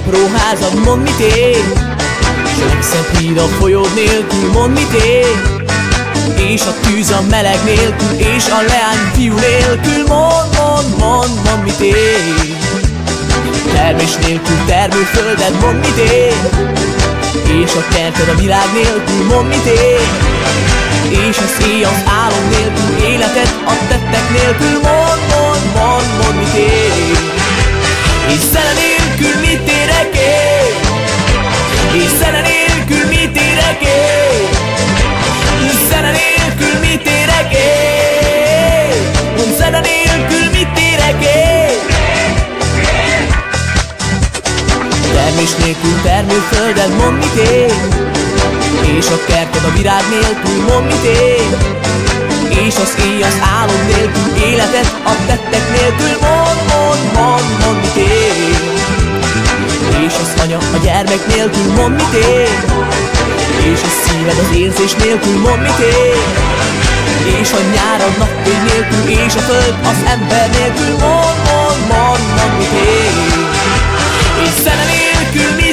apró házad, mondd mit én, s a legszebb híd a folyód nélkül, mondd mit én, és a tűz a meleg nélkül, és a leány fiú nélkül, mondd mit én. Termés nélkül termőfölded, mondd mit én, és a kerted a világ nélkül, mondd mit én, és az éj az álom nélkül, életed a tettek nélkül, mondd mit én. És zene nélkül mit érek én, és zene nélkül mit érek én, és zene nélkül mit érek én, mondd zene nélkül mit érek én. Termés nélkül termőfölded, mondd mit én, és a kerted a virág nélkül, mondd mit én, és az éj az álom nélkül, életed a tettek nélkül, mondd mit én. És az anya a gyermek nélkül, mondd mit én, és a szíved az érzés nélkül, mondd mit én, és a nyár a napfény nélkül, és a föld az ember nélkül, mondd mit én. És zene nélkül